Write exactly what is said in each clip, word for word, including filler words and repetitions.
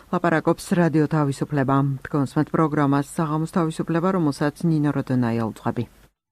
ლაპარაკობს რადიო თავისუფლება. თქვენს პროგრამას საღამოს თავისუფლება, რომელსაც ნინო როდონაია უძღვები.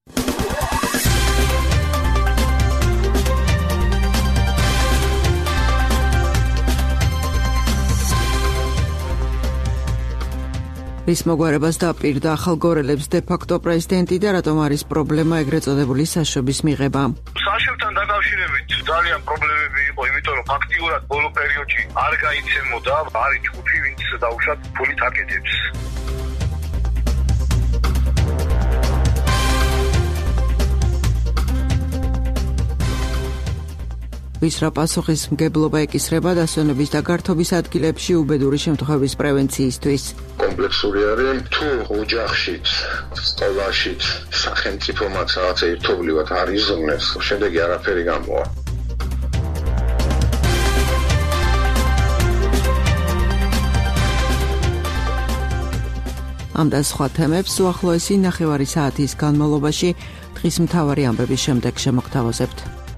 რის მოგვარებას დაპირდა ახალგორელებს დე-ფაქტო პრეზიდენტი და რატომ არის პრობლემა ეგრეთ წოდებული საშვების მიღება. საშვებთან დაკავშირებით ძალიან პრობლემები იყო, იმიტომ რომ ფაქტიურად ბოლო პერიოდში არ გაიცემოდა, არის ჯგუფი, ვინც დაუშვათ ფულით აკეთებს. ვის რა პასუხისმგებლობა ეკისრება დასვენების და გართობის ადგილებში უბედური შემთხვევების პრევენციისთვის. კომპლექსური არის თუ ოჯახშიც, სკოლაშიც, სახელმწიფომაც რაღაცა ერთობლივად არ იზრუნებს, შემდეგი არაფერი გამოვა. ამ და სხვა თემებს უახლოესი ნახევარი საათის განმავლობაში დღის მთავარი ამბების შემდეგ შემოგთავაზებთ.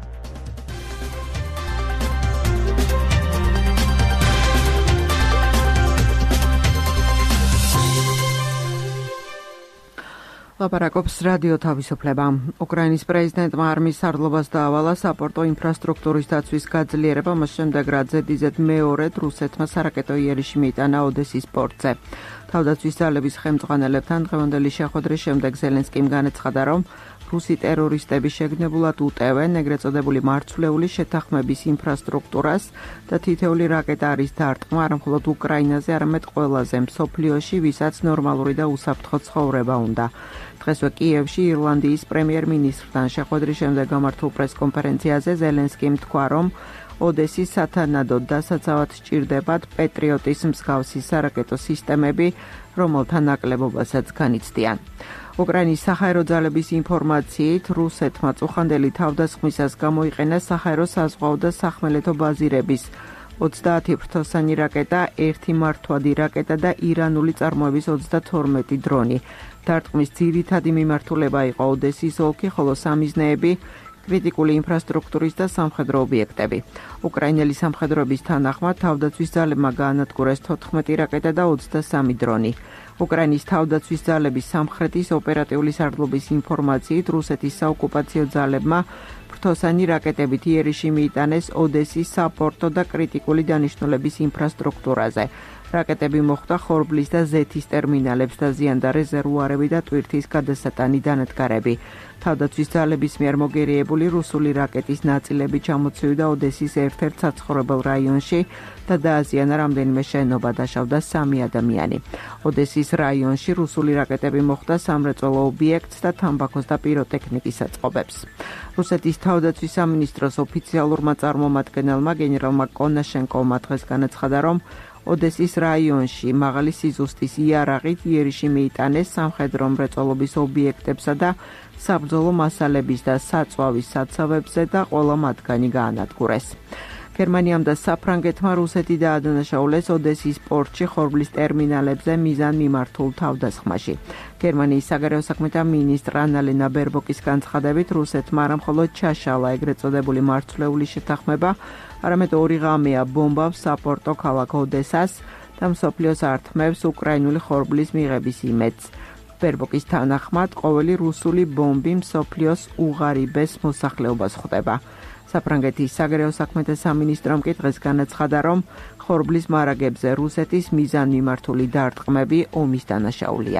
ლაპარაკობს რადიო თავისუფლება. უკრაინის პრეზიდენტმა არმიის სარდლობას დაავალა საპორტო ინფრასტრუქტურის დაცვის გაძლიერება, მას შემდეგ რაც ზედიზედ მეორედ რუსეთმა სარაკეტო იერიში მიიტანა ოდესის პორტზე. თავდაცვის ძალების ხელმძღვანელებთან დღევანდელი შეხვედრის შემდეგ ზელენსკიმ განაცხადა, რომ რუსი ტერორისტები შეგნებულად უტევენ ეგრეთ წოდებული მარცვლეული შეთანხმების ინფრასტრუქტურას და თითეული რაკეტა არის დარტყმა არა მხოლოდ უკრაინაზე, არამედ ყველაზე მსოფლიოში, ვისაც ნორმალური და უსაფრთხო ცხოვრება უნდა. დღესვე კიევში ირლანდიის პრემიერ-მინისტრთან შეხვედრის შემდეგ გამართულ პრესკონფერენციაზე ზელენსკიმ თქვა, რომ ოდესის სათანადოდ დასაცავად სჭირდებათ პეტრიოტის მსგავსი სარაკეტო სისტემები, რომელთა ნაკლებობასაც განიცდიან. უკრაინის საჰაერო ძალების ინფორმაციით, რუსეთმა წუხანდელი თავდასხმისას გამოიყენა საჰაერო საზღვაო და სახმელეთო ბაზირების ოცდაათი ფრთოსანი რაკეტა, ერთი მართვადი რაკეტა და ირანული წარმოების ოცდათორმეტი დრონი. დარტყმის ძირითადი მიმართულება იყო ოდესის ოლქი, ხოლო სამიზნეები კრიტიკული ინფრასტრუქტურის და სამხედრო ობიექტები. უკრაინელი სამხედროების თანახმად თავდაცვის ძალებმა გაანადგურეს თოთხმეტი რაკეტა და ოცდასამი დრონი. უკრაინის თავდაცვის ძალების სამხრეთის ოპერატიული სარდლობის ინფორმაციით, რუსეთის საოკუპაციო ძალებმა ფრთოსანი რაკეტებით იერიში მიიტანეს ოდესის საპორტო და კრიტიკული დანიშნულების ინფრასტრუქტურაზე. რაკეტები მოხვდა ხორბლის და ზეთის ტერმინალებს და ზიანდა რეზერვუარები და ტვირთის გადასატანი დანადგარები. თავდაცვის ძალების მიერ მოგერიებული რუსული რაკეტის ნაწილები ჩამოცივდა ოდესის ერთ-ერთ საცხოვრებელ რაიონში და დააზიანა რამდენიმე შენობა, დაშავდა სამი ადამიანი. ოდესის რაიონში რუსული რაკეტები მოხვდა სამრეწველო ობიექტს და თამბაქოს და პიროტექნიკის საწყობებს. რუსეთის თავდაცვის სამინისტროს ოფიციალურმა წარმომადგენელმა გენერალმა კონაშენკოვმა დღეს განაცხადა, რომ ოდესის რაიონში მაღალი სიზუსტის იარაღით იერიში მიიტანეს სამხედრო მრეწველობის ობიექტებსა და საბრძოლო მასალების და საწვავის საცავებზე და ყველა მათგანი გაანადგურეს. გერმანიამ და საფრანგეთმა რუსეთი დაადანაშაულეს ოდესის პორტში ხორბლის ტერმინალებზე მიზან მიმართულ თავდასხმაში. გერმანიის საგარეო საქმეთა მინისტრ ანალენა ბერბოკის განცხადებით, რუსეთმა არა მხოლოდ ჩაშალა ეგრეთ წოდებული მარცვლეული შეთანხმება, არამედ ორი ღამეა ბომბავს საპორტო ქალაქ ოდესას და მსოფლიოს ართმევს უკრაინული ხორბლის მიღების იმედს. ბერბოკის თანახმად, ყოველი რუსული ბომბი მსოფლიოს უღარიბეს მოსახლეობას ხვდება. საფრანგეთის საგარეო საქმეთა სამინისტრომ კი დღეს განაცხადა, რომ ხორბლის მარაგებზე რუსეთის მიზანმიმართული დარტყმები ომის დანაშაულია.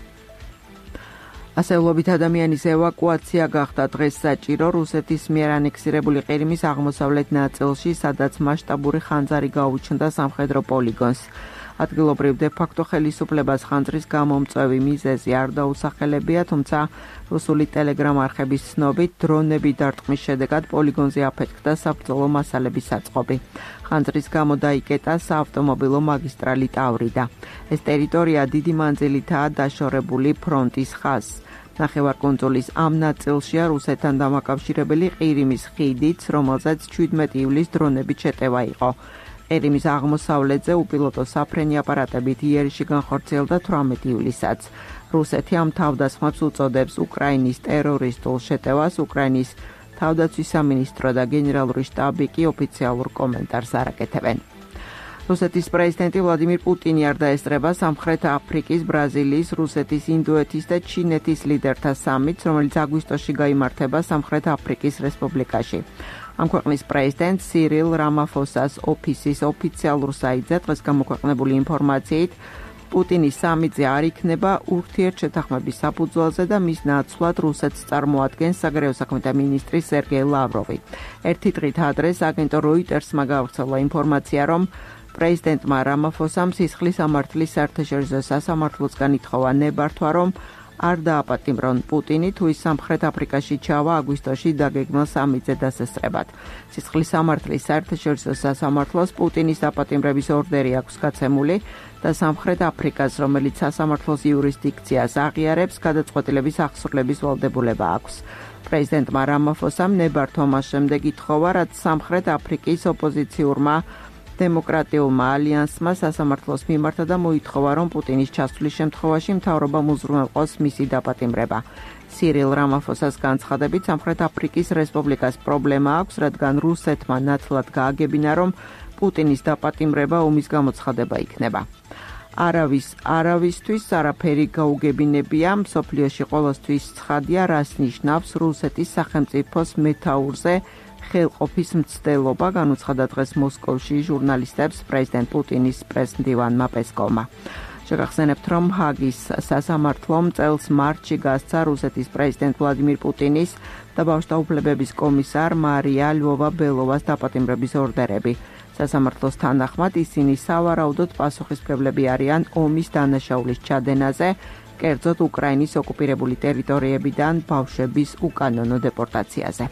ასეულობით ადამიანის ევაკუაცია გახდა დღეს საჭირო რუსეთის მიერ ანექსირებული ყირიმის აღმოსავლეთ ნაწილში, სადაც მასშტაბური ხანძარი გაუჩნდა სამხედრო პოლიგონს. ადგილობრივ დე-ფაქტო ხელისუფლებას ხანძრის გამომწვევი მიზეზი არ დაუსახელებია, თუმცა რუსული ტელეგრამ არხების ცნობით, დრონები დარტყმის შედეგად პოლიგონზე აფეთქდა საბრძოლო მასალების საწყობი. ხანძრის გამო დაიკეტა საავტომობილო მაგისტრალი ტავრიდა. ეს ტერიტორია დიდი მანძილითაა დაშორებული ფრონტის ხაზს. ნახევარკუნძულის ამ ნაწილშია რუსეთთან დამაკავშირებელი ყირიმის ხიდიც, რომელზეც ჩვიდმეტი ივლისს დრონებით შეტევა იყო. ყირიმის აღმოსავლეთზე უპილოტო საფრენი აპარატებით იერიში განხორციელდა თვრამეტი ივლისსაც. რუსეთი ამ თავდასხმებს უწოდებს უკრაინის ტერორისტულ შეტევას. უკრაინის თავდაცვის სამინისტრო და გენერალური შტაბი კი ოფიციალურ კომენტარს არ აკეთებენ. რუსეთის პრეზიდენტი ვლადიმირ პუტინი არ დაესწრება სამხრეთ აფრიკის, ბრაზილიის, რუსეთის, ინდოეთის და ჩინეთის ლიდერთა სამიტს, რომელიც აგვისტოში გაიმართება სამხრეთ აფრიკის რესპუბლიკაში. ამ ქვეყნის პრეზიდენტ სირილ რამაფოსას ოფისის ოფიციალურ საიტზე დღეს გამოქვეყნებული ინფორმაციით პუტინის სამიტზე არ იქნება ურთიერთშეთანხმების საფუძველზე და მის ნაცვლად რუსეთს წარმოადგენს საგარეო საქმეთა მინისტრი სერგეი ლავროვი. ერთი დღით ადრე აგენტო როიტერსმა გავრცელა ინფორმაცია, რომ პრეზიდენტმა რამაფოსამ სისხლის სამართლის საერთაშორისო სასამართლოსგან ითხოვა ნებართვა, რომ არ დააპატიმრონ პუტინი თუ ის სამხრეთ აფრიკაში ჩავა აგვისტოში დაგეგმილ სამიტზე დასასწრებად. სისხლის სამართლის საერთაშორისო სასამართლოს პუტინის დაპატიმრების ორდერი აქვს გაცემული და სამხრეთ აფრიკას, რომელიც სასამართლოს იურისდიქციას აღიარებს, გადაწყვეტილების აღსრულების ვალდებულება აქვს. პრეზიდენტმა რამაფოსამ ნებართვა მას შემდეგ ითხოვა, რაც სამხრეთ აფრიკის ოპოზიციურმა დემოკრატიულმა ალიანსმა სასამართლოს მიმართა და მოითხოვა, რომ პუტინის ჩასვლის შემთხვევაში მთავრობამ უზრუნველყოს მისი დაპატიმრება. სირილ რამაფოსას განცხადებით, სამხრეთ აფრიკის რესპუბლიკას პრობლემა აქვს, რადგან რუსეთმა ნათლად გააგებინა, რომ პუტინის დაპატიმრება ომის გამოცხადება იქნება. არავის არავისთვის არაფერი გაუგებინებია, მსოფლიოში ყოველთვის ცხადია, რას ნიშნავს რუსეთის სახელმწიფოს მეთაურზე ხელყოფის მცდელობა, განუცხადა დღეს მოსკოვში ჟურნალისტებს პრეზიდენტ პუტინის პრესმდივანმა პესკოვმა. შეგახსენებთ, რომ ჰაგის სასამართლომ წელს მარტში გასცა რუსეთის პრეზიდენტ ვლადიმირ პუტინის და ბავშვთა უფლებების კომისარ მარია ლვოვა-ბელოვას დაპატიმრების ორდერები. სასამართლოს თანახმად ისინი სავარაუდოდ პასუხისმგებლები არიან ომის დანაშაულის ჩადენაზე, კერძოდ უკრაინის ოკუპირებული ტერიტორიებიდან ბავშვების უკანონო დეპორტაციაზე.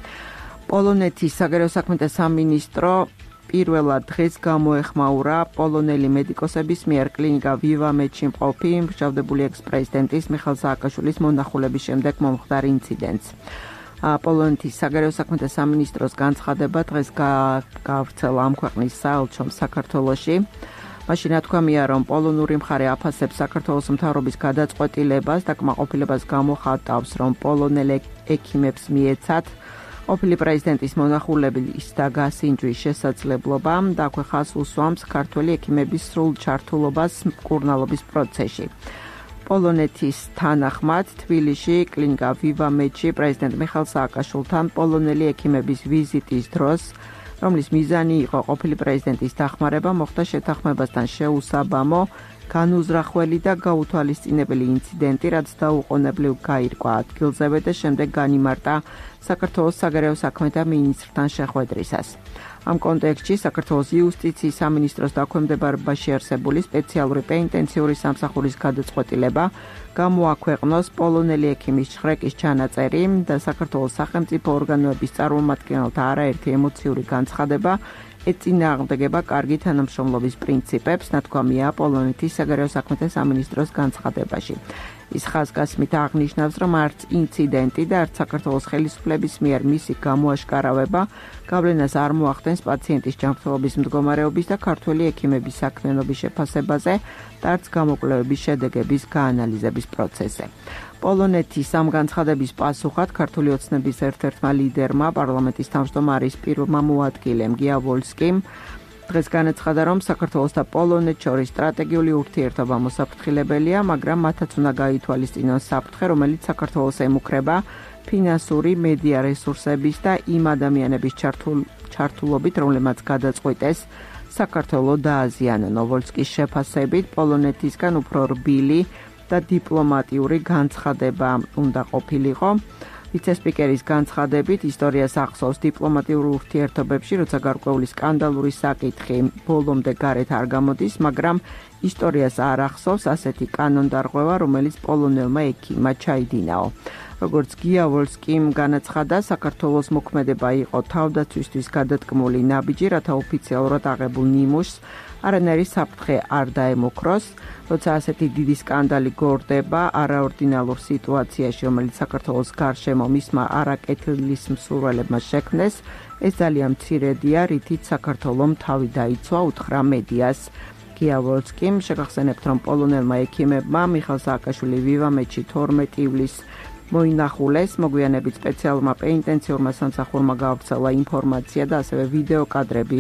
პოლონეთის საგარეო საქმეთა სამინისტრო პირველად დღეს გამოეხმაურა პოლონელი მედიკოსების მიერ კლინიკა ვივამედში მყოფი მრჩევლებული ექს-პრეზიდენტის მიხაილ სააკაშვილის მონახულების შემდეგ მომხდარ ინციდენტს. პოლონეთის საგარეო საქმეთა სამინისტროს განცხადება დღეს გავრცელა ამ ქვეყნის საელჩომ საქართველოში. მაშინ თქვამია, რომ პოლონური მხარე აფასებს საქართველოს მთავრობის გადაწყვეტილებას და კმაყოფილებას გამოხატავს, რომ პოლონელ ექიმებს მიეცათ ყოფილი პრეზიდენტის მონახულების და გასინჯვის შესაძლებლობა და აქვე ხაზს უსვამს ქართველი ექიმების სრულ ჩართულობას მკურნალობის პროცესში. პოლონეთის თანახმად თბილისში კლინიკა ვივამედში პრეზიდენტ მიხაილ სააკაშვილთან პოლონელი ექიმების ვიზიტის დროს, რომლის მიზანი იყო ყოფილი პრეზიდენტის დახმარება, მოხდა შეთანხმებასთან შეუსაბამო, განუზრახველი და გაუთვალისწინებელი ინციდენტი, რაც დაუყოვნებლივ გაირკვა ადგილზევე და შემდეგ განიმარტა საქართველოს საგარეო საქმეთა მინისტრთან შეხვედრისას. ამ კონტექსტში საქართველოს იუსტიციის სამინისტროს დაქვემდებარებაში არსებული სპეციალური პენიტენციური სამსახურის გადაწყვეტილება გამოაქვეყნოს პოლონელი ექიმის შხრეკის ჩანაწერი და საქართველოს სახელმწიფო ორგანოების წარმომადგენელთა არაერთი ემოციური განცხადება ეწინააღმდეგება კარგი თანამშრომლობის პრინციპებს, ნათქვამია პოლონეთის საგარეო საქმეთა სამინისტროს განცხადებაში. ის ხაზგასმით აღნიშნავს, რომ არც ინციდენტი და არც საქართველოს ხელისუფლების მიერ მისი გამოაშკარავება გავლენას არ მოახდენს პაციენტის ჯანმრთელობის მდგომარეობის და ქართველი ექიმების საქმიანობის შეფასებაზე და არც გამოკვლევების შედეგების გაანალიზების პროცესზე. პოლონეთის ამ განცხადების პასუხად ქართული ოცნების ერთ-ერთმა ლიდერმა, პარლამენტის თავმჯდომარის პირველმა მოადგილემ გია ვოლსკიმ დღეს განაცხადა, რომ საქართველოს და პოლონეთს შორის სტრატეგიული ურთიერთობა მოსაფრთხილებელია, მაგრამ მათაც უნდა გაითვალისწინონ საფრთხე, რომელიც საქართველოს ემუქრება ფინანსური, მედია რესურსების და იმ ადამიანების ჩართულობით, რომლებმაც გადაწყვიტეს საქართველო დააზიანონ. ვოლსკის შეფასებით, პოლონეთისგან უფრო რბილი და დიპლომატიური განცხადება უნდა ყოფილიყო. ვიცე-სპიკერის განცხადებით, ისტორიას ახსოვს დიპლომატიურ ურთიერთობებში, როცა გარკვეული სკანდალური საკითხი ბოლომდე გარეთ არ გამოდის, მაგრამ ისტორიას არ ახსოვს ასეთი კანონდარღვევა, რომელიც პოლონელმა ექიმმა ჩაიდინაო. როგორც გია ვოლსკიმ განაცხადა, საქართველოს მოქმედება იყო თავდაცვისთვის გადადგმული ნაბიჯი, რათა ოფიციალურად აღებულ ნიმუშს არანაირი საფრთხე არ დაემუქროს, როცა ასეთი დიდი სკანდალი გორდება არაორდინალურ სიტუაციაში, რომელიც საქართველოს გარშემო მისმა არაკეთილის მსურველებმა შექმნეს, ეს ძალიან მცირედია, რითიც საქართველომ თავი დაიცვა, უთხრა მედიას. გია ვოლსკიმ შეგახსენებთ, რომ პოლონელმა ექიმებმა მიხაილ სააკაშვილი ვივამედში თორმეტი ივლისს მოინახულეს, მოგვიანებით სპეციალურმა პენიტენციურმა სამსახურმა გავრცელა ინფორმაცია და ასევე ვიდეო კადრები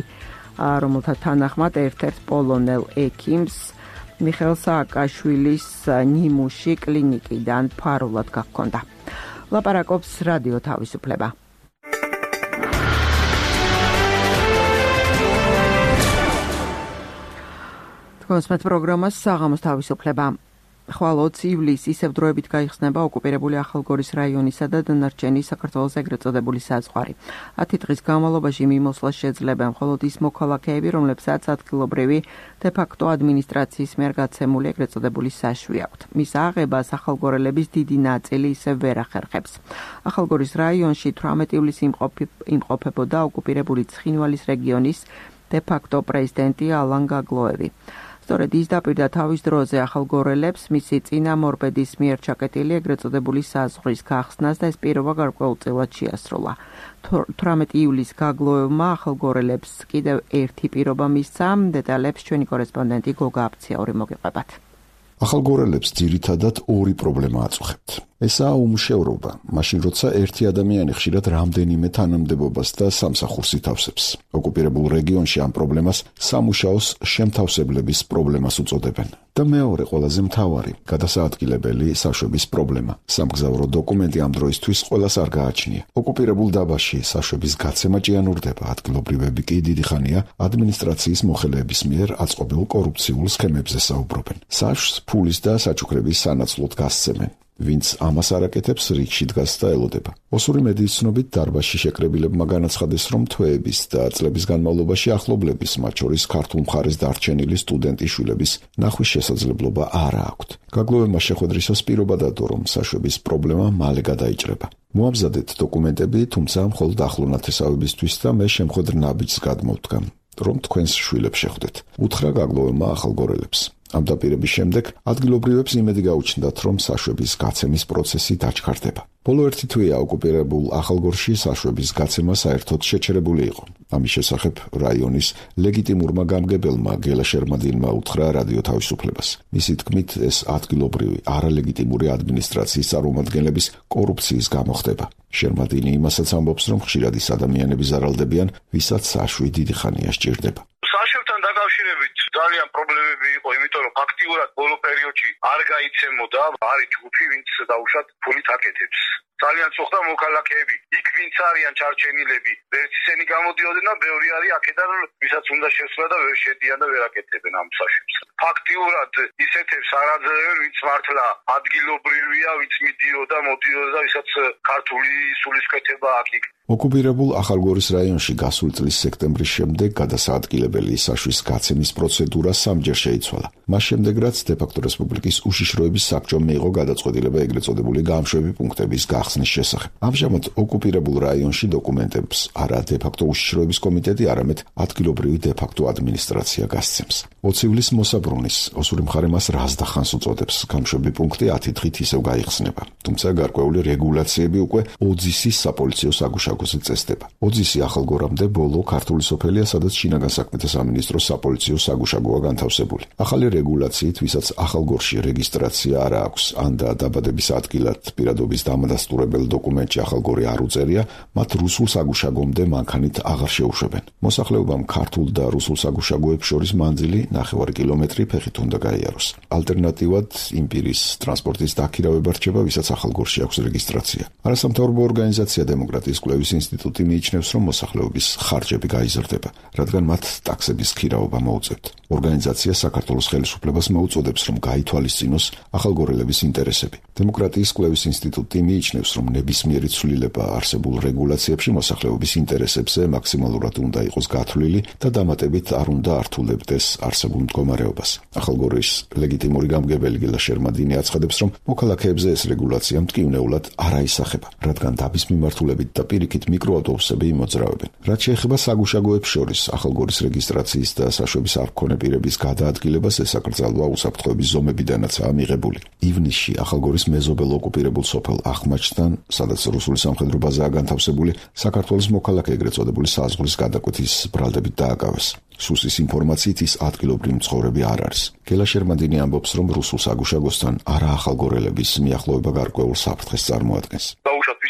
რომელთა თანახმად ერთ-ერთ პოლონელ ექიმს მიხეილ სააკაშვილის ნიმუში კლინიკიდან ფარულად გაქონდა. ლაპარაკობს რადიო თავისუფლება. კონსმეთ პროგრამას საღამოს თავისუფლება. ხვალ ოცი ივლისს ისევ დროებით გაიხსნება ოკუპირებული ახალგორის რაიონისა და დანარჩენი საქართველოს ეგრეთ წოდებული საზღვარი. ათი დღის განმავლობაში მიმოსვლა შეძლებენ მხოლოდ ის მოქალაქეები, რომლებსაც ადგილობრივი დე-ფაქტო ადმინისტრაციის მიერ გაცემული ეგრეთ წოდებული საშვი აქვთ. მის აღებას ახალგორელების დიდი ნაწილი ისევ ვერ ახერხებს. ახალგორის რაიონში თვრამეტი ივლისს იმყოფებოდა ოკუპირებული ცხინვალის რეგიონის დე-ფაქტო პრეზიდენტი ალან გაგლოევი. სწორედ ის დაპირდა თავის დროზე ახალგორელებს მისი წინამორბედის მიერ ჩაკეტილი ეგრეთ წოდებული საზღვრის გახსნას და ეს პირობა გარკვეულწილად შეასრულა. თვრამეტი ივლისს გაგლოევმა ახალგორელებს კიდევ ერთი პირობა მისცა. დეტალებს ჩვენი კორესპონდენტი გოგა აფციაური მოგიყვებათ. ახალგორელებს ძირითადად ორი პრობლემა აწუხებთ. ესაა უმუშევრობა, მაშინ როცა ერთი ადამიანი ხშირად რამდენიმე თანამდებობას და სამსახურს ითავსებს. ოკუპირებულ რეგიონში ამ პრობლემას სამუშაოს შემთავსებლების პრობლემას უწოდებენ. და მეორე ყველაზე მთავარი, გადასაადგილებელი საშვების პრობლემა. სამგზავრო დოკუმენტი ამ დროისთვის ყველას არ გააჩნია. ოკუპირებულ დაბაში საშვების გაცემა ჭიანურდება, ადგილობრივები კი დიდი ხანია ადმინისტრაციის მოხელეების მიერ აწყობილ კორუფციულ სქემებზე საუბრობენ. საშვს ფულის და საჩუქრების სანაცვლოდ გასცემენ. ვინც ამას არ აკეთებს, რიგში დგას და ელოდება. ოსური მედიის ცნობით დარბაზში შეკრებილებმა განაცხადეს, რომ თვეების და წლების განმავლობაში ახლობლების, მათ შორის ქართულ მხარეს დარჩენილი სტუდენტის შვილების ნახვის შესაძლებლობა არ აქვთ. გაგლოევმა შეხვედრისას პირობა დადო, რომ საშვების პრობლემა მალე გადაიჭრება. მოამზადეთ დოკუმენტები, თუმცა მხოლოდ ახლო ნათესავებისთვის და მე შემხვედრ ნაბიჯს გადმოვდგამ, რომ თქვენს შვილებს შეხვდეთ. უთხრა გაგლოევმა ახალგორელებს. ამ დაპირების შემდეგ ადგილობრივებს იმედი გაუჩნდათ, რომ საშვების გაცემის პროცესი დაჩქარდება. ბოლო ერთი თვეა ოკუპირებულ ახალგორში საშვების გაცემა საერთოდ შეჩერებული იყო. ამის შესახებ რაიონის ლეგიტიმურმა გამგებელმა გელა შერმადინმა უთხრა რადიო თავისუფლებას. მისი თქმით, ეს ადგილობრივი არალეგიტიმური ადმინისტრაციის წარმომადგენლების კორუფციის გამო ხდება. შერმადინი იმასაც ამბობს, რომ ხშირად ის ადამიანები ზარალდებიან, ვისაც საშვი დიდი ხანია სჭირდება. საშევთან დაკავშირებით ძალიან პრობლემები იყო, იმიტომ რომ ფაქტიურად ბოლო პერიოდში არ გაიცემოდა, არის ჯგუფი, ვინც დაუშვათ ფულით აკეთებს. ძალიან წუხდა მოქალაქეები, იქ ვინც არიან ჩარჩენილები, ვერც ისინი გამოდიოდნენ და ბევრი არის აქედან, ვისაც უნდა შესვლა და ვერ შედიან და ვერ აკეთებენ ამ საშვებს. ფაქტიურად ისეთებს არ აძლევენ, ვინც მართლა ადგილობრივია, ვინც მიდიოდა, მოდიოდა და ვისაც ქართული სულისკვეთება აქ იქ. ოკუპირებულ ახალგორის რაიონში გასული წლის სექტემბრის შემდეგ გადასაადგილებელი საშვის გაცემის პროცედურა სამჯერ შეიცვალა. მას შემდეგ რაც დე-ფაქტო რესპუბლიკის უშიშროების საბჭომ მიიღო გადაწყვეტილება ეგრეთ წოდებული გამშვები პუნქტების გახსნის შესახებ. ამჟამად ოკუპირებულ რაიონში დოკუმენტებს არა დე-ფაქტო უშიშროების კომიტეტი, არამედ ადგილობრივი დე-ფაქტო ადმინისტრაცია გასცემს. ოცი ივლისს მოსაბრუნის ოსური მხარე მას რაზდახანს უწოდებს. გამშვები პუნქტი ათი დღით ისევ გაიხსნება. თუმცა გარკვეული რეგულაციები უკვე ოძისის საპოლიციო საგუშაგოზე წესდება. ოძისი ახალგორამდე ბოლო ქართული სოფელია, სადაც შინაგან საქმეთა სამინისტროს საპოლიციო საგუშაგოა განთავსებული. ახალი რეგულაციით, ვისაც ახალგორში რეგისტრაცია არ აქვს, ან და დაბადების ადგილად პირადობის დამადასტურებელ დოკუმენტში ახალგორი არ უწერია, მათ რუსულ საგუშაგომდე მანქანით აღარ შეუშვებენ. მოსახლეობამ ქართულ და რუსულ საგუშაგოებს შორის მანძილი ნახევარი კილომეტრი ფეხით უნდა გაიაროს. ალტერნატივად იმპირის ტრანსპორტის დაქირავება რჩება, ვისაც ახალგორში აქვს რეგისტრაცია. არასამთავრობო ორგანიზაცია დემოკრატიის კვლევის ინსტიტუტი მიიჩნევს, რომ მოსახლეობის ხარჯები გაიზრდება, რადგან მათ ტაქსების ქირაობა მოუწევთ. ორგანიზაცია საქართველოს ხელისუფლებას მოუწოდებს, რომ გაითვალისწინოს ახალგორელების ინტერესები. დემოკრატიის კვლევის ინსტიტუტი მიიჩნევს, რომ ნებისმიერი ცვლილება არსებულ რეგულაციებში მოსახლეობის ინტერესებზე მაქსიმალურად უნდა იყოს გათვლილი და დამატებით არ უნდა ართულებდეს არსებულ მდგომარეობას. ახალგორის ლეგიტიმური გამგებელი გელა შერმადინი აცხადებს, რომ მოქალაქეებზე ეს რეგულაცია მტკივნეულად არ აისახება, რადგან დაბის მიმართულებით და პირიქით მიკროავტობუსები იმოძრავებენ. რაც შეეხება საგუშაგოებს შორის ახალგორის რეგისტრაციის და საშვების არ მქონე პირების გადაადგილებას, ეს აკრძალვა უსაფრთხოების ზომებიდანაცაა მიღებული. ივნისში ახალგორის მეზობელ ოკუპირებულ სოფელ ახმაჩთან, სადაც რუსული სამხედრო ბაზაა განთავსებული, საქართველოს მოქალაქე ეგრეთ წოდებული საზღვრის გადაკვეთის ბრალდებით დააკავეს. სუსის ინფორმაციით ის ადგილობრივი მცხოვრები არ არის. გელა შერმადინი ამბობს, რომ რუსულ საგუშაგოსთან არა ახალგორელების მიახლოება გარკვეულ საფრთხეს წარმოადგენს. დაუშვათ ვისაც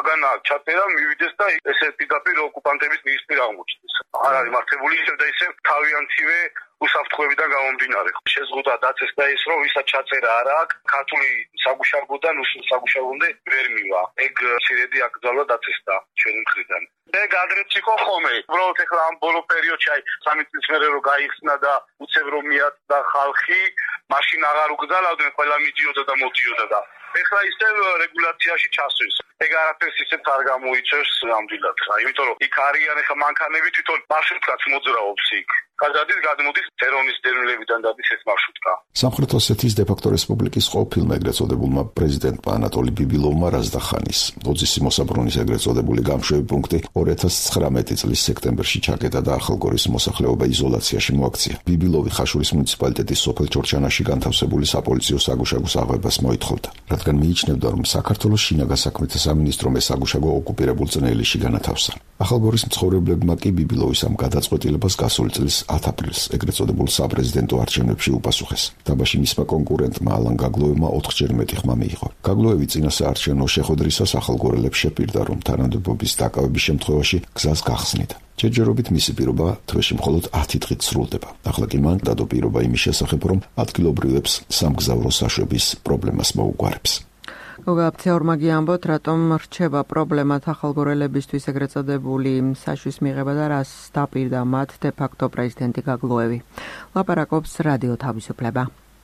საგანა ჩაწერა მივიდეს და ესე პირდაპირ ოკუპანტების მინისტრი აღმოჩნდეს. არ არის მართებული ისევ და ისევ თავიანთივე უსაფრთხოებიდან გამომდინარე. შეზღუდა დაწესდა ის, რომ ვისაც ჩაწერა არ აქვს, ქართული საგუშაგოდან უსულ საგუშაგომდე ვერ მივა. ეგ სირედი აკრძალვა დაწესდა ჩვენი მხრიდან. ეგ ადრეც იყო ხოლმე. უბრალოდ ეხლა ამ ბოლო პერიოდში აი სამი წლის მერე რომ გაიხსნა და უცებ რომ მიაწდა ხალხი, მაშინ აღარ უგზავნდნენ, ყველა მიდიოდა და მოდიოდა და ეხლა ისევ რეგულაციაში ჩასვეს. ეგ არაფერს ისეთ არ გამოიწევს ნამდვილად. იმიტომ რომ იქ არიან ეხლა მანქანები თვითონ მარშრუტკაც მოძრაობს იქ. გადადის გადმოდის ერონის დევნილებიდან დადის ეს მარშრუტკა. სამხრეთ ოსეთის დე-ფაქტო რესპუბლიკის ყოფილმა ეგრეთ წოდებულმა პრეზიდენტმა ანატოლი ბიბილოვმა რაზდახანის ოძისი მოსაბრუნის ეგრეთ წოდებული გამშვები პუნქტი ორი ათას ცხრამეტი წლის სექტემბერში ჩაკეტა და ახალგორის მოსახლეობა იზოლაციაში მოაქცია. ბიბილოვი ხაშურის მუნიციპალიტეტის სოფელ ჩორჩანაში განთავსებული საპოლიციო საგუშაგოს აღებას მოითხოვდა, რადგან მიიჩნევდა, რომ საქართველოს შინაგან საქმეთა სამინისტრომ ეს საგუშაგო ოკუპირებულ წნეილში განათავსა. ახალგორის მცხოვრებლებმა კი ბიბილოვის ამ გადაწყვეტილებას გასული წლის ათი აპრილს ეგრეთ წოდებულ საპრეზიდენტო არჩევნებში უპასუხეს. თამაში მისმა კონკურენტმა ალან გაგლოევმა ოთხჯერ მეტი ხმა მიიღო. გაგლოევი წინა საარჩევნო შეხვედრისას ახალგორელებს შეპირდა, რომ თანამდებობის დაკავების შემთხვევაში გზას გახსნიდა. ჯერჯერობით მისი პირობა თვეში მხოლოდ ათი დღით სრულდება. ახლა კი მან დადო პირობა იმის შესახებ, რომ ადგილობრივებს სამგზავრო საშვების პრობლემას მოუგვარებს. გოგაბცეორმა გიამბოთ, რატომ რჩება პრობლემად ახალგორელებისთვის ეგრეთ წოდებული საშვის მიღება და რას დაპირდა მათ დე-ფაქტო პრეზიდენტი გაგლოევი. ლაპარაკობს რადიო თავისუფლება.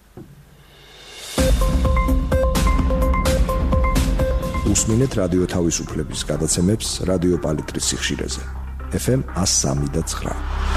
უსმინეთ რადიო თავისუფლების გადაცემებს რადიო პალიტრის სიხშირეზე. ეფ ემ ათს სამი და ცხრა.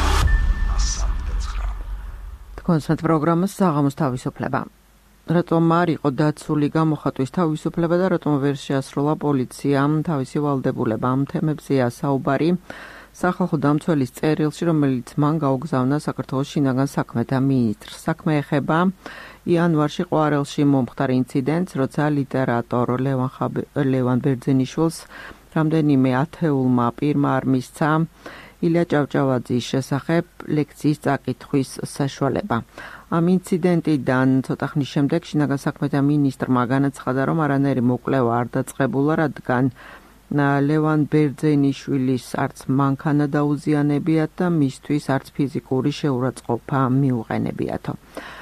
თქვენს პროგრამას საღამოს თავისუფლება. რატომ არ იყო დაცული გამოხატვის თავისუფლება და რატომ ვერ შეასრულა პოლიციამ თავისი ვალდებულება? ამ თემებზეა საუბარი სახალხო დამცველის წერილში, რომელიც მან გაუგზავნა საქართველოს შინაგან საქმეთა მინისტრს. საქმე ეხება იანვარში ყვარელში მომხდარ ინციდენტს, როცა ლიტერატორ ლევან ლევან ბერძენიშვილს რამდენიმე ათეულმა პირმა არ მისცა ილია ჭავჭავაძის შესახებ ლექციის წაკითხვის საშუალება. ამ ინციდენტიდან ცოტა ხნის შემდეგ შინაგან საქმეთა მინისტრმა განაცხადა, რომ არანაირი მოკვლევა არ დაწყებულა, რადგან ლევან ბერძენიშვილის არც მანქანა დაუზიანებიათ და მისთვის არც ფიზიკური შეურაცხყოფა მიუყენებიათო.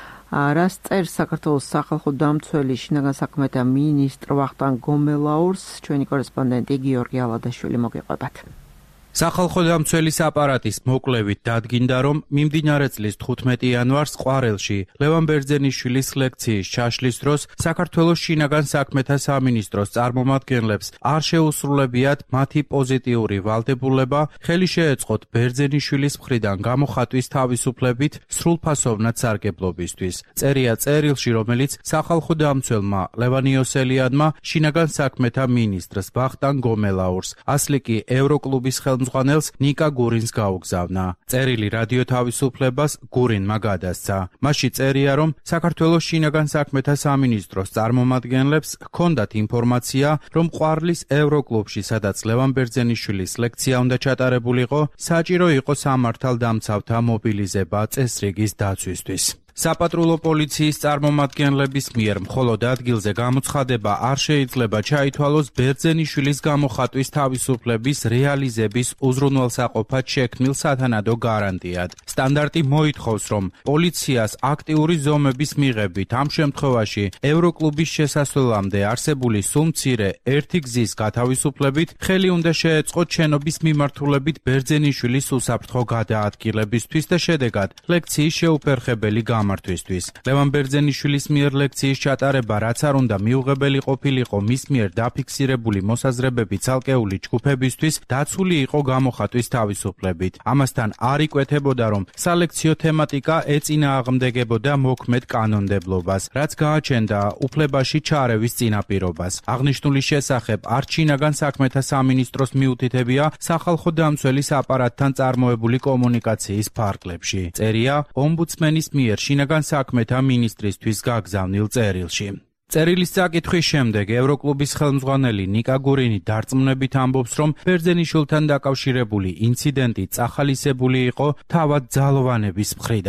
რას წერს საქართველოს სახალხო დამცველი შინაგან საქმეთა მინისტრ ვახტანგ გომელაურს, ჩვენი კორესპონდენტი გიორგი ალადაშვილი მოგიყვებათ. სახალხო დამცველის აპარატის მოკვლევით დადგინდა, რომ მიმდინარე წლის თხუთმეტი იანვარს ყვარელში ლევან ბერძენიშვილის ლექციის ჩაშლის დროს საქართველოს შინაგან საქმეთა სამინისტროს წარმომადგენლებს არ შეუსრულებიათ მათი პოზიტიური ვალდებულება, ხელი შეეწყოთ ბერძენიშვილის მხრიდან გამოხატვის თავისუფლებით სრულფასოვნად სარგებლობისთვის. წერია წერილში, რომელიც სახალხო დამცველმა ლევან იოსელიანმა შინაგან საქმეთა მინისტრს ვახტანგ გომელაურს, ასლი კი ევროკლუბის ხელმძღვანელს ნიკა გურინს გაუგზავნა. წერილი რადიო თავისუფლებას გურინმა გადასცა. მასში წერია, რომ საქართველოს შინაგან საქმეთა სამინისტროს წარმომადგენლებს ჰქონდათ ინფორმაცია, რომ ყვარლის ევროკლუბში, სადაც ლევან ბერძენიშვილის ლექცია უნდა ჩატარებულიყო, საჭირო იყო სამართალდამცავთა მობილიზება წესრიგის დაცვისთვის. საპატრულო პოლიციის წარმომადგენლების მიერ მხოლოდ ადგილზე გამოცხადება არ შეიძლება ჩაითვალოს ბერძენიშვილის გამოხატვის თავისუფლების რეალიზების უზრუნველსაყოფად შექმნილ სათანადო გარანტიად. სტანდარტი მოითხოვს, რომ პოლიციას აქტიური ზომების მიღებით ამ შემთხვევაში ევროკლუბის შესასვლელამდე არსებული სულ მცირე ერთი გზის გათავისუფლებით ხელი უნდა შეეწყოთ შენობის მიმართულებით ბერძენიშვილის უსაფრთხო გადაადგილებისთვის და შედეგად ლექციის შეუფერხებელი გამართვისთვის. ლევან ბერძენიშვილის მიერ ლექციის ჩატარება რაც არ უნდა მიუღებელი ყოფილიყო მის მიერ დაფიქსირებული მოსაზრებები ცალკეული ჯგუფებისთვის დაცული იყო გამოხატვის თავისუფლებით. ამასთან არ იკვეთებოდა, რომ სალექციო თემატიკა ეწინააღმდეგებოდა მოქმედ კანონმდებლობას, რაც გააჩენდა უფლებაში ჩარევის წინაპირობას. აღნიშნული შესახებ არც შინაგან საქმეთა სამინისტროს მიუთითებია სახალხო დამცველის აპარატთან წარმოებული კომუნიკაციის ფარგლებში. წერია ომბუდსმენის მიერ შინაგან საქმეთა მინისტრისთვის გაგზავნილ წერილში. წერილის წაკითხვის შემდეგ ევროკლუბის ხელმძღვანელი ნიკა გურინი დარწმუნებით ამბობს, რომ ბერძენიშვილთან დაკავშირებული ინციდენტი წახალისებული იყო თავად ძალოვანების მხრიდან.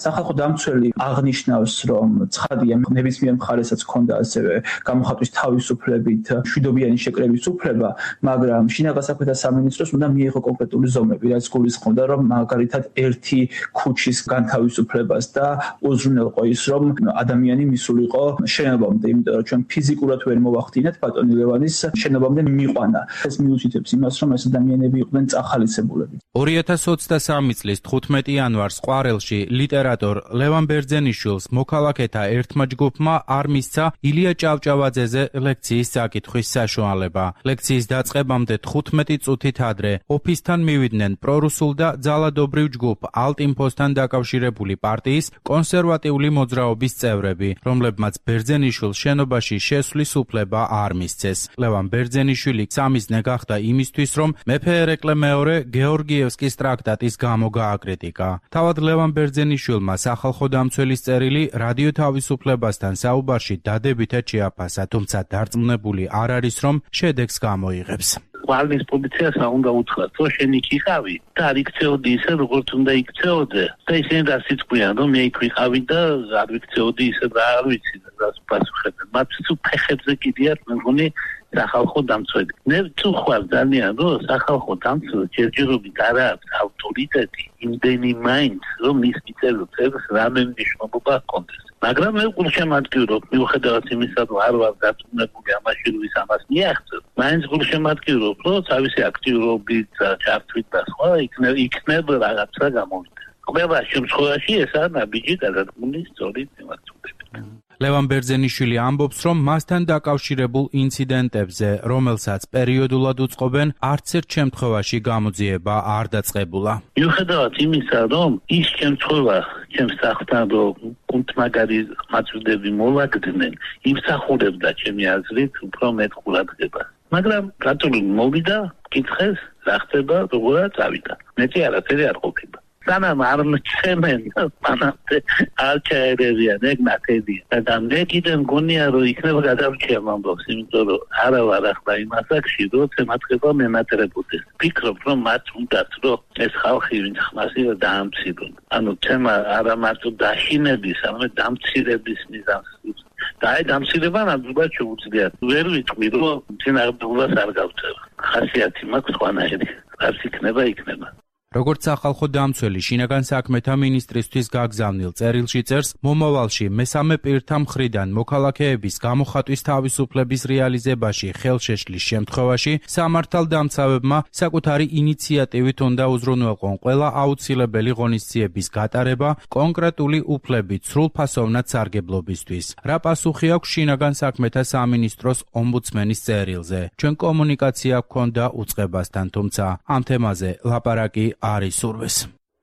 სახალხო დამცველი აღნიშნავს, რომ ცხადია ნებისმიერ მხარესაც ჰქონდა ასევე გამოხატვის თავისუფლებით მშვიდობიანი შეკრების უფლება, მაგრამ შინაგან საქმეთა სამინისტროს უნდა მიიღო კონკრეტული ზომები, რაც გულისხმობდა, რომ მაგალითად ერთი ქუჩის განთავისუფლებას და უზრუნველყო ის, რომ ადამიანი მისულიყო შენობამდე, იმიტომ რომ ჩვენ ფიზიკურად ვერ მოვახდინეთ ბატონი ლევანის შენობამდე მიყვანა. ეს მიუთითებს იმას, რომ ეს ადამიანები იყვნენ წახალისებულები. ორი ათას ოცდასამი წლის თხუთმეტი იანვარს ყვარელში ლიტერატორ ლევან ბერძენიშვილს მოქალაქეთა ერთმა ჯგუფმა არ მისცა ილია ჭავჭავაძეზე ლექციის საკითხვის საშუალება. ლექციის დაწყებამდე თხუთმეტი წუთით ადრე ოფისთან მივიდნენ პრორუსულ და ძალადობრივ ჯგუფ ალტინფოსთან დაკავშირებული პარტიის კონსერვატიული მოძრაობის წევრები, რომლებმაც ბერძენიშვილს შენობაში შესვლის უფლება არ მისცეს. ლევან ბერძენიშვილი სამიზნე გახდა იმისთვის, რომ მეფე ერეკლე მეორე გეორგიევსკის ტრაქტატის გამო გააკრიტიკა. თავად ლევან ბერძენიშვილმა სახალხო დამცველის წერილი რადიო თავისუფლებასთან საუბარში დადებითად შეაფასა, თუმცა დარწმუნებული არ არის, რომ შედეგს გამოიღებს. ვალნის პოლიციას უნდა უთხრათ, რომ შენ იქ იყავი და არ იქცეოდი ისე, როგორც უნდა იქცეოდე. და ისინი რას იტყვიან, რომ მე იქ ვიყავი და არ ვიქცეოდი ისე, რა არ ვიცი, რას პასუხებენ. მათ თუ ფეხებზე კიდიათ, მე მგონი სახალხო დამცველი. მე ვწუხარ ძალიან, რომ სახალხო დამცველს ჯერჯერობით არ აქვს ავტორიტეტი იმდენი მაინც, რომ მის მიწევს წევს რამე მნიშვნელობა ჰქონდეს. მაგრამ მე გულშემატკივრობ, მიუხედავად იმისა, რომ არ ვარ დარწმუნებული ამაში, რომ ის ამას მიაღწევს, მაინც გულშემატკივრობ, რომ თავისი აქტიურობით, ჩართვით და სხვა იქნება რაღაცა გამოვიდა. ყველა შემთხვევაში ესაა ნაბიჯი გადადგმული სწორედ მიმართულებით. ლევან ბერძენიშვილი ამბობს, რომ მასთან დაკავშირებულ ინციდენტებზე, რომელსაც პერიოდულად უწყობენ, არც ერთ შემთხვევაში გამოძიება არ დაწყებულა. მიუხედავად იმისა, რომ ის შემთხვევა ჩემს სახლთან, რომ კუნთმაგარი მაწვდები მოვაგდნენ, იმსახურებდა ჩემი აზრით უფრო მეტ ყურადღებას. მაგრამ რატომ მოვიდა, კითხეს, რა ხდება, როგორ წავიდა. მეტი არაფერი არ ყოფილა. სანამ არ მჩემენ, მანამდე არ ჩაერევიან, ეგ ნათელია. და მე კიდე მგონია, რომ იქნება გადარჩევა ამბობს, იმიტომ რომ არა ვარ ახლა იმ ასაკში, რომ ემატება მემატებოდეს. ვფიქრობ, რომ მათ უნდათ, რომ ეს ხალხი, ვინც ხმას იღებს, დაამცირონ. ანუ თემა არა მარტო დაშინების, არამედ დამცირების მიზანს. და აი დამცირება ნამდვილად შეუძლიათ. ვერ ვიტყვი, რომ წინააღმდეგობას არ გავწევ. ხასიათი მაქვს სხვანაირი. რაც იქნება, იქნება. როგორც სახალხო დამცველი შინაგან საქმეთა მინისტრისთვის გაგზავნილ წერილში წერს, მომავალში მესამე პირთა მხრიდან მოქალაქეების გამოხატვის თავისუფლების რეალიზებაში ხელშეშლის შემთხვევაში სამართალდამცავებმა საკუთარი ინიციატივით უნდა უზრუნველყონ ყველა აუცილებელი ღონისძიების გატარება კონკრეტული უფლებით სრულფასოვნად სარგებლობისთვის. რა პასუხი აქვს შინაგან საქმეთა სამინისტროს ომბუდსმენის წერილზე? ჩვენ კომუნიკაცია გვქონდა უწყებასთან, თუმცა ამ თემაზე ლაპარაკი არის სურვეს.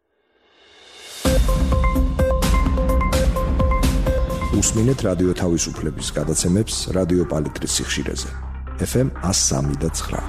უსმინეთ რადიო თავისუფლების გადაცემებს რადიო პალიტრის სიხშირეზე. ეფ ემ εκατო სამი და ცხრა.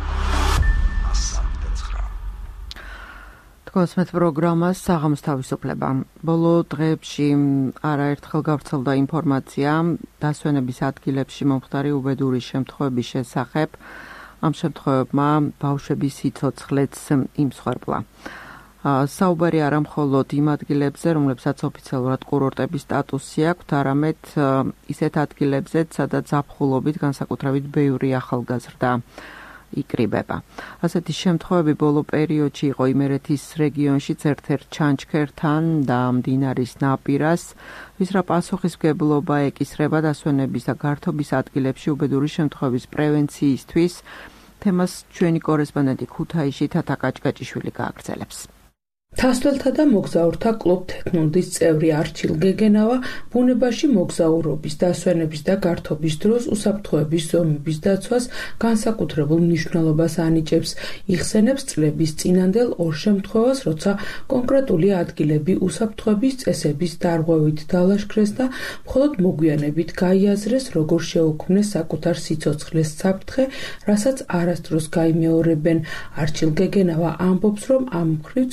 თქვენს პროგრამას საღამოს თავისუფლება. ბოლო დღეებში არაერთხელ გავრცელდა ინფორმაცია დასვენების ადგილებში მომხდარი უბედური შემთხვევების შესახებ. ამ შემთხვევებმა ბავშვების სიცოცხლეც იმსხვერპლა. საუბარი არა მხოლოდ იმ ადგილებზე, რომლებსაც ოფიციალურად კურორტების სტატუსი აქვთ, არამედ ისეთ ადგილებზეც, სადაც ზაფხულობით განსაკუთრებით ბევრი ახალგაზრდა იკრიბება. ასეთი შემთხვევები ბოლო პერიოდში იყო იმერეთის რეგიონშიც ერთ-ერთ ჩანჩქერთან და მდინარის ნაპირას, ვის რა პასუხისმგებლობა ეკისრება დასვენების და გართობის ადგილებში უბედური შემთხვევების პრევენციისთვის. თემას ჩვენი კორესპონდენტი ქუთაისში თათა კაჭკაჭიშვილი გააგრძელებს. თასტველთა და მოგზაურთა კლუბ თეთნუნდის წევრი არჩილ გეგენავა ბუნებაში მოგზაურობის, დასვენების და გართობის დროს უსაფრთხოების ზომების დაცვას განსაკუთრებულ მნიშვნელობას ანიჭებს. იხსენებს წლების წინანდელ ორ შემთხვევას, როცა კონკრეტული ადგილები უსაფრთხოების წესების დარღვევით დალაშქრეს და მხოლოდ მოგვიანებით გაიაზრეს, როგორ შეუქმნეს საკუთარ სიცოცხლეს საფრთხე, რასაც არასდროს გაიმეორებენ. არჩილ გეგენავა ამბობს, რომ ამ მხრივ ცნობიერ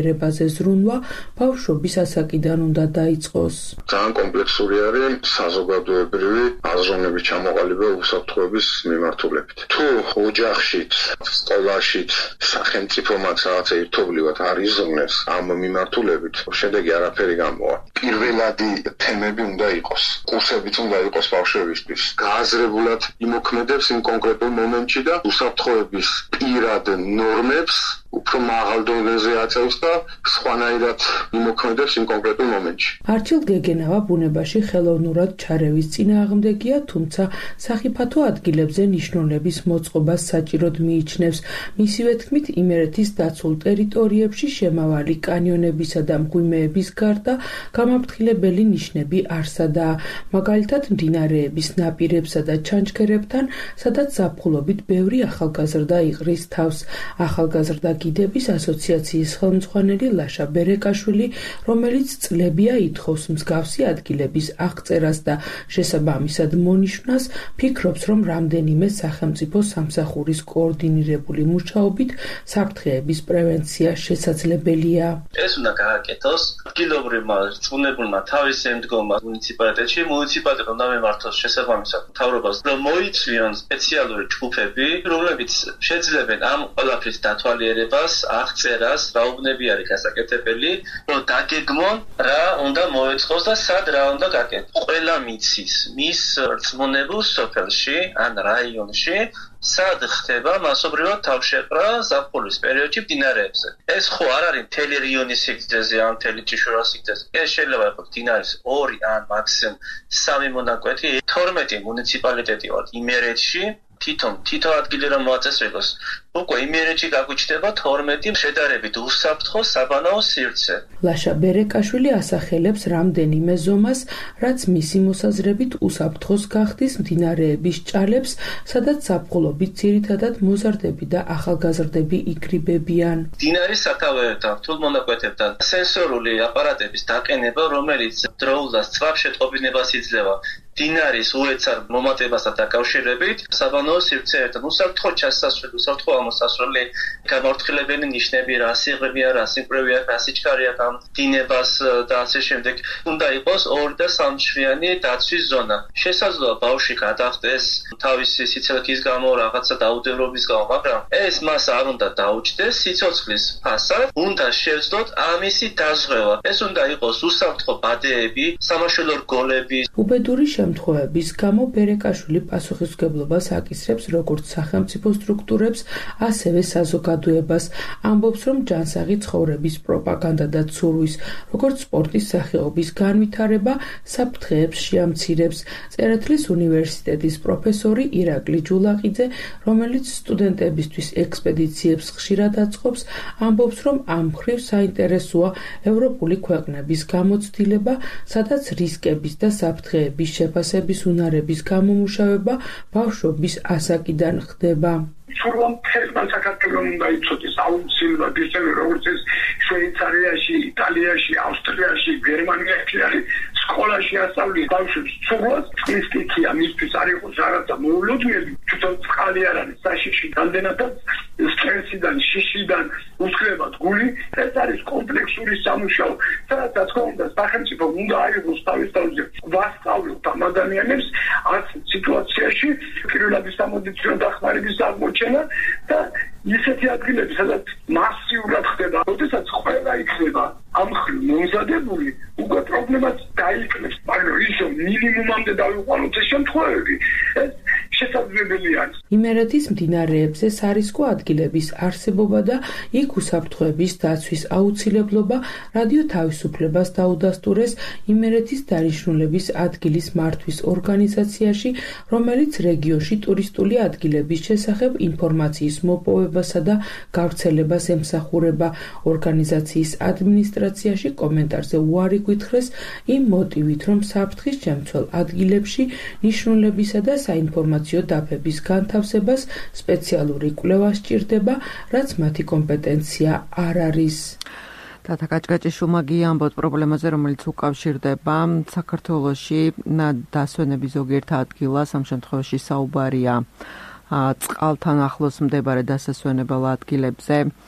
დატალიერებაზე ზრუნვა ბავშვობის ასაკიდან უნდა დაიწყოს. ძალიან კომპლექსური არის საზოგადოებრივი აზროვნების ჩამოყალიბება უსაფრთხოების მიმართულებით. თუ ოჯახშიც, სკოლაშიც სახელმწიფომაც რაღაც ერთობლივად არ იზრუნებს ამ მიმართულებით, შედეგი არაფერი გამოვა. პირველადი თემები უნდა იყოს, კურსებიც უნდა იყოს ბავშვებისთვის. გააზრებულად იმოქმედებს იმ კონკრეტულ მომენტში და უსაფრთხოების პირად ნორმებს უფრო მაღალ დონეზე აწევს და სხვანაირად იმოქმედებს იმ კონკრეტულ მომენტში. არჩილ გეგენავა ბუნებაში ხელოვნურად ჩარევის წინააღმდეგია, თუმცა სახიფათო ადგილებზე ნიშნულების მოწყობას საჭიროდ მიიჩნევს. მისივე თქმით, იმერეთის დაცულ ტერიტორიებში შემავალი კანიონებისა და მღვიმეების გარდა გამაფრთხილებელი ნიშნები არსადაა, მაგალითად მდინარეების ნაპირებსა და ჩანჩქერებთან, სადაც ზაფხულობით ბევრი ახალგაზრდა იყრის თავს. ახალგაზრდა გიდების ასოციაციის ხელმძღვანელი ლაშა ბერეკაშვილი, რომელიც წლებია ითხოვს მსგავსი ადგილების აღწერას და შესაბამისად მონიშნას, ფიქრობს, რომ რამდენიმე სახელმწიფო სამსახურის კოორდინირებული მუშაობით საფრთხეების პრევენცია შესაძლებელია. ეს უნდა გააკეთოს ადგილობრივმა რწმუნებულმა თავის ემდგომმა მუნიციპალიტეტში, მუნიციპალიტეტი უნდა მემართოს შესაბამისად მთავრობას, რომ მოიცვიონ სპეციალური ჯგუფები, რომლებიც შეძლებენ ამ ყველაფრის დათვალიერებას, აღწერას, რა უბნები არის გასაკეთებელი, რომ დაგეგმონ რა უნდა მოეწყოს და სად რა უნდა გაკეთოს. ყველა მიცის მის რწმუნებულ სოფელში ან რაიონში სად ხდება მასობრივად თავშეყრა ზაფხულის პერიოდში მდინარეებზე. ეს ხო არ არის მთელი რიონის სიგრძეზე ან მთელი ჭიშურის სიგრძეზე. ეს შეიძლება იყოს მდინარის ორი ან მაქსიმუმ სამი მონაკვეთი. თორმეტი მუნიციპალიტეტი ვართ იმერეთში, თვითონ თითო ადგილი რომ მოაწესრიგოს, უკვე იმერეთში გაგვიჩნდება თორმეტი შედარებით უსაფრთხო საბანაო სივრცე. ლაშა ბერეკაშვილი ასახელებს რამდენიმე ზომას, რაც მისი მოსაზრებით უსაფრთხოს გახდის მდინარეების ჭალებს, სადაც ზაფხულობით ძირითადად მოზარდები და ახალგაზრდები იკრიბებიან. მდინარის სათავეებთან, რთულ მონაკვეთებთან სენსორული აპარატების დაყენება, რომელიც დროულ და სწრაფ შეტყობინებას იძლევა მდინარის უეცარ მომატებასთან დაკავშირებით, საბანაო სივრცეებთან უსაფრთხო ჩასასვლელი, უსაფრთხო ამოსასვლელი, გამაფრთხილებელი ნიშნები, რა სიღრმეა, რა სიმკვრივეა, რა სიჩქარეა ამ დინებას და ასე შემდეგ. უნდა იყოს ორი და სამშვიანი დაცვის ზონა. შესაძლოა ბავშვი გადახდეს თავისი სიცოცხლის გამო, რაღაცა დაუდევრობის გამო, მაგრამ ეს მას არ უნდა დაუჯდეს სიცოცხლის ფასად, უნდა შევძლოთ ამისი დაზღვევა. ეს უნდა იყოს უსაფრთხო ბადეები, სამაშველო რგოლები. უბედური შემთხვევების გამო ბერეკაშვილი პასუხისმგებლობას აკისრებს როგორც სახელმწიფო სტრუქტურებს, ასევე საზოგადოებას. ამბობს, რომ ჯანსაღი ცხოვრების პროპაგანდა და ცურვის, როგორც სპორტის სახეობის განვითარება საფრთხეებს შეამცირებს. წერეთლის უნივერსიტეტის პროფესორი ირაკლი ჯულაყიძე, რომელიც სტუდენტებისთვის ექსპედიციებს ხშირად აწყობს, ამბობს, რომ ამ მხრივ საინტერესოა ევროპული ქვეყნების გამოცდილება, სადაც რისკების და საფრთხეების შეფასების უნარების გამომუშავება ბავშვობის ასაკიდან ხდება. სურვამ ფერმან საქართველოს უნდა იცოდეს აუცილებლად ისევე როგორც ეს შვეიცარიაში, იტალიაში, ავსტრიაში, გერმანიაში არის სკოლაში ასწავლის ბავშვებს სურვას ის კითხია მისთვის არ იყოს რაღაცა მოულოდნელი თვითონ წყალი არ არის საშიში განდენადაც სტრესიდან, შიშიდან უსხლებად გული ეს არის კომპლექსური სამუშაო სადაც თქო უნდა სახელმწიფო უნდა აიღოს თავის თავზე ვასწავლოთ ამ ადამიანებს ამ სიტუაციაში პირველადი სამედიცინო დახმარების აღმოჩენა და ისეთი ადგილები სადაც მასიურად ხდება როდესაც ყველა იქნება ამ ხრივ მომზადებული უკვე პრობლემას დაიქმნებს მაგრამ ისო მინიმუმამდე დავიყვანოთ ეს შემთხვევები ეს შესაძლებელია. იმერეთის მდინარეებზე სარისკო ადგილების არსებობა და იქ უსაფრთხოების დაცვის აუცილებლობა რადიო თავისუფლებას დაუდასტურეს იმერეთის დანიშნულების ადგილის მართვის ორგანიზაციაში, რომელიც რეგიონში ტურისტული ადგილების შესახებ ინფორმაციის მოპოვებასა და გავრცელებას ემსახურება. ორგანიზაციის ადმინისტრაციაში კომენტარზე უარი გვითხრეს იმ მოტივით, რომ საფრთხის შემცველ ადგილებში ნიშნულებისა და საინფორმაციო დაფების განთავსებას სპეციალური კვლევა სჭირდება, რაც მათი კომპეტენცია არ არის. თათა კაჭკაჭიშვილმა ამბობს პრობლემაზე, რომელიც უკავშირდება საქართველოში დასვენების ზოგიერთ ადგილას, ამ შემთხვევაში საუბარია წყალთან ახლოს მდებარე დასასვენებელ ადგილებზე.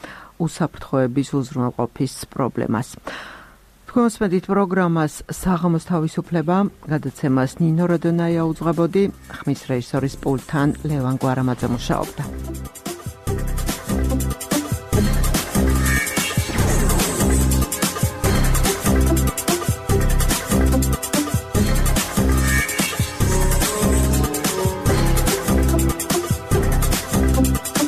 უსაფრთხოების უზრუნველყოფის პრობლემას. თქვენსმენთ პროგრამას საღამოს თავისუფლება, გადაცემას ნინო როდონაია უძღვებოდი, ხმის რეჟისორის პულტთან ლევან გვარამაძე მუშაობდა.